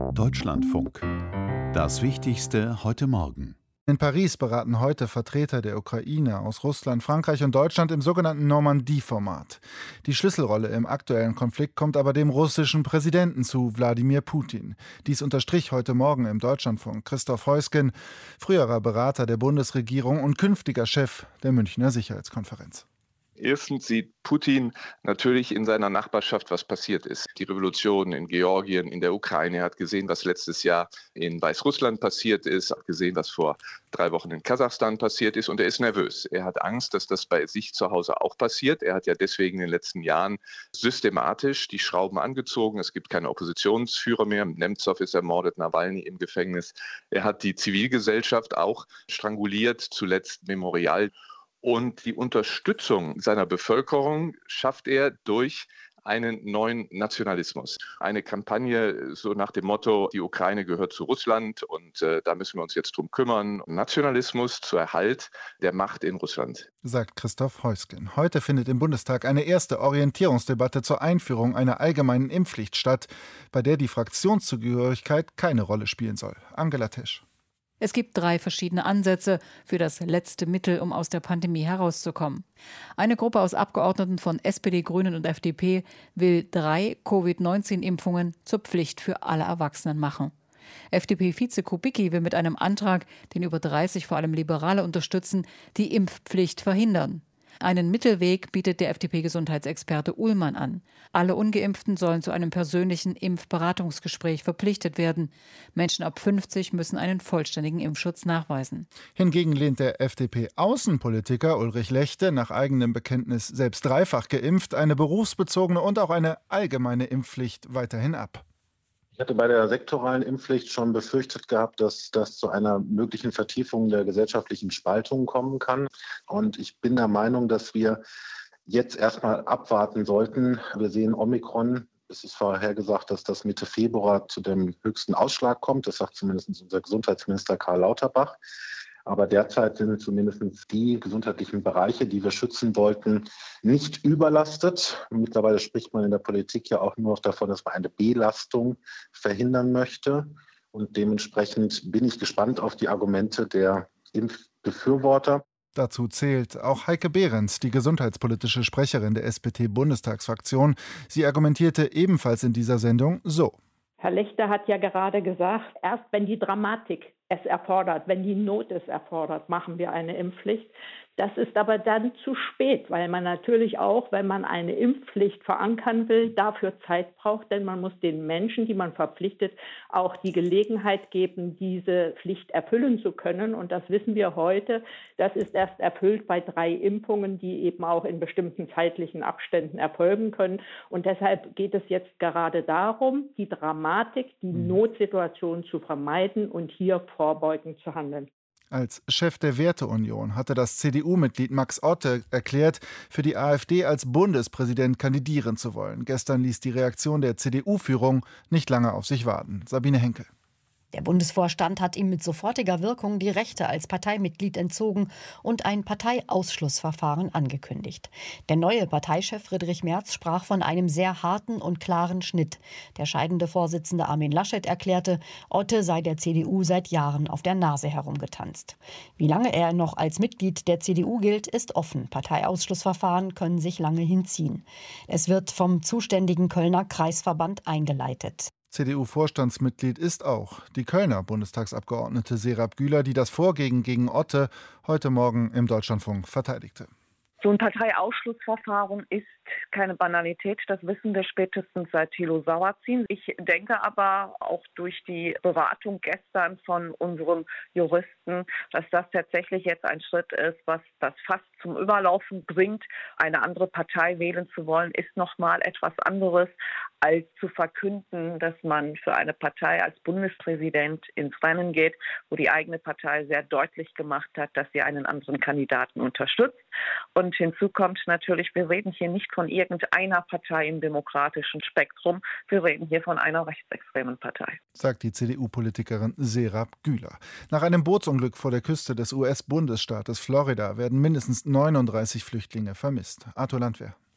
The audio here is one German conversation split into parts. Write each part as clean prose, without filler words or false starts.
Deutschlandfunk. Das Wichtigste heute Morgen. In Paris beraten heute Vertreter der Ukraine aus Russland, Frankreich und Deutschland im sogenannten Normandie-Format. Die Schlüsselrolle im aktuellen Konflikt kommt aber dem russischen Präsidenten zu, Wladimir Putin. Dies unterstrich heute Morgen im Deutschlandfunk Christoph Heusgen, früherer Berater der Bundesregierung und künftiger Chef der Münchner Sicherheitskonferenz. Erstens sieht Putin natürlich in seiner Nachbarschaft, was passiert ist. Die Revolution in Georgien, in der Ukraine. Er hat gesehen, was letztes Jahr in Weißrussland passiert ist, hat gesehen, was vor 3 Wochen in Kasachstan passiert ist. Und er ist nervös. Er hat Angst, dass das bei sich zu Hause auch passiert. Er hat ja deswegen in den letzten Jahren systematisch die Schrauben angezogen. Es gibt keine Oppositionsführer mehr. Nemtsov ist ermordet, Nawalny im Gefängnis. Er hat die Zivilgesellschaft auch stranguliert, zuletzt Memorial. Und die Unterstützung seiner Bevölkerung schafft er durch einen neuen Nationalismus. Eine Kampagne so nach dem Motto, die Ukraine gehört zu Russland und da müssen wir uns jetzt drum kümmern. Nationalismus zur Erhalt der Macht in Russland. Sagt Christoph Heusgen. Heute findet im Bundestag eine erste Orientierungsdebatte zur Einführung einer allgemeinen Impfpflicht statt, bei der die Fraktionszugehörigkeit keine Rolle spielen soll. Angela Tesch. Es gibt 3 verschiedene Ansätze für das letzte Mittel, um aus der Pandemie herauszukommen. Eine Gruppe aus Abgeordneten von SPD, Grünen und FDP will 3 Covid-19-Impfungen zur Pflicht für alle Erwachsenen machen. FDP-Vize Kubicki will mit einem Antrag, den über 30 vor allem Liberale unterstützen, die Impfpflicht verhindern. Einen Mittelweg bietet der FDP-Gesundheitsexperte Uhlmann an. Alle Ungeimpften sollen zu einem persönlichen Impfberatungsgespräch verpflichtet werden. Menschen ab 50 müssen einen vollständigen Impfschutz nachweisen. Hingegen lehnt der FDP-Außenpolitiker Ulrich Lechte, nach eigenem Bekenntnis selbst 3-fach geimpft, eine berufsbezogene und auch eine allgemeine Impfpflicht weiterhin ab. Ich hatte bei der sektoralen Impfpflicht schon befürchtet gehabt, dass das zu einer möglichen Vertiefung der gesellschaftlichen Spaltung kommen kann. Und ich bin der Meinung, dass wir jetzt erstmal abwarten sollten. Wir sehen Omikron. Es ist vorhergesagt, dass das Mitte Februar zu dem höchsten Ausschlag kommt. Das sagt zumindest unser Gesundheitsminister Karl Lauterbach. Aber derzeit sind zumindest die gesundheitlichen Bereiche, die wir schützen wollten, nicht überlastet. Mittlerweile spricht man in der Politik ja auch nur noch davon, dass man eine Belastung verhindern möchte. Und dementsprechend bin ich gespannt auf die Argumente der Impfbefürworter. Dazu zählt auch Heike Behrens, die gesundheitspolitische Sprecherin der SPD-Bundestagsfraktion. Sie argumentierte ebenfalls in dieser Sendung so. Herr Lechte hat ja gerade gesagt, erst wenn die Dramatik es erfordert, wenn die Not es erfordert, machen wir eine Impfpflicht. Das ist aber dann zu spät, weil man natürlich auch, wenn man eine Impfpflicht verankern will, dafür Zeit braucht, denn man muss den Menschen, die man verpflichtet, auch die Gelegenheit geben, diese Pflicht erfüllen zu können. Und das wissen wir heute. Das ist erst erfüllt bei 3 Impfungen, die eben auch in bestimmten zeitlichen Abständen erfolgen können. Und deshalb geht es jetzt gerade darum, die Dramatik, die Notsituation zu vermeiden und hier vorbeugend zu handeln. Als Chef der Werteunion hatte das CDU-Mitglied Max Otte erklärt, für die AfD als Bundespräsident kandidieren zu wollen. Gestern ließ die Reaktion der CDU-Führung nicht lange auf sich warten. Sabine Henkel. Der Bundesvorstand hat ihm mit sofortiger Wirkung die Rechte als Parteimitglied entzogen und ein Parteiausschlussverfahren angekündigt. Der neue Parteichef Friedrich Merz sprach von einem sehr harten und klaren Schnitt. Der scheidende Vorsitzende Armin Laschet erklärte, Otte sei der CDU seit Jahren auf der Nase herumgetanzt. Wie lange er noch als Mitglied der CDU gilt, ist offen. Parteiausschlussverfahren können sich lange hinziehen. Es wird vom zuständigen Kölner Kreisverband eingeleitet. CDU-Vorstandsmitglied ist auch die Kölner Bundestagsabgeordnete Serap Güler, die das Vorgehen gegen Otte heute Morgen im Deutschlandfunk verteidigte. So ein Parteiausschlussverfahren ist keine Banalität, das wissen wir spätestens seit Thilo Sauerzin. Ich denke aber auch durch die Beratung gestern von unserem Juristen, dass das tatsächlich jetzt ein Schritt ist, was das fast zum Überlaufen bringt. Eine andere Partei wählen zu wollen, ist nochmal etwas anderes, als zu verkünden, dass man für eine Partei als Bundespräsident ins Rennen geht, wo die eigene Partei sehr deutlich gemacht hat, dass sie einen anderen Kandidaten unterstützt. Und hinzu kommt natürlich, wir reden hier nicht von irgendeiner Partei im demokratischen Spektrum, wir reden hier von einer rechtsextremen Partei. Sagt die CDU-Politikerin Serap Güler. Nach einem Bootsunglück vor der Küste des US-Bundesstaates Florida werden mindestens 39 Flüchtlinge vermisst. Arthur Landwehr.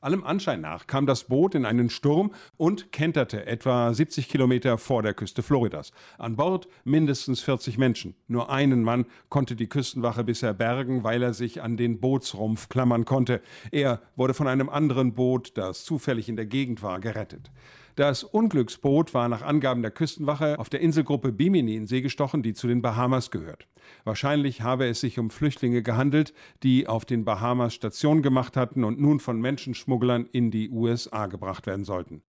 Allem Anschein nach kam das Boot in einen Sturm und kenterte etwa 70 Kilometer vor der Küste Floridas. An Bord mindestens 40 Menschen. Nur einen Mann konnte die Küstenwache bisher bergen, weil er sich an den Bootsrumpf klammern konnte. Er wurde von einem anderen Boot, das zufällig in der Gegend war, gerettet. Das Unglücksboot war nach Angaben der Küstenwache auf der Inselgruppe Bimini in See gestochen, die zu den Bahamas gehört. Wahrscheinlich habe es sich um Flüchtlinge gehandelt, die auf den Bahamas Station gemacht hatten und nun von Menschenschmugglern in die USA gebracht werden sollten.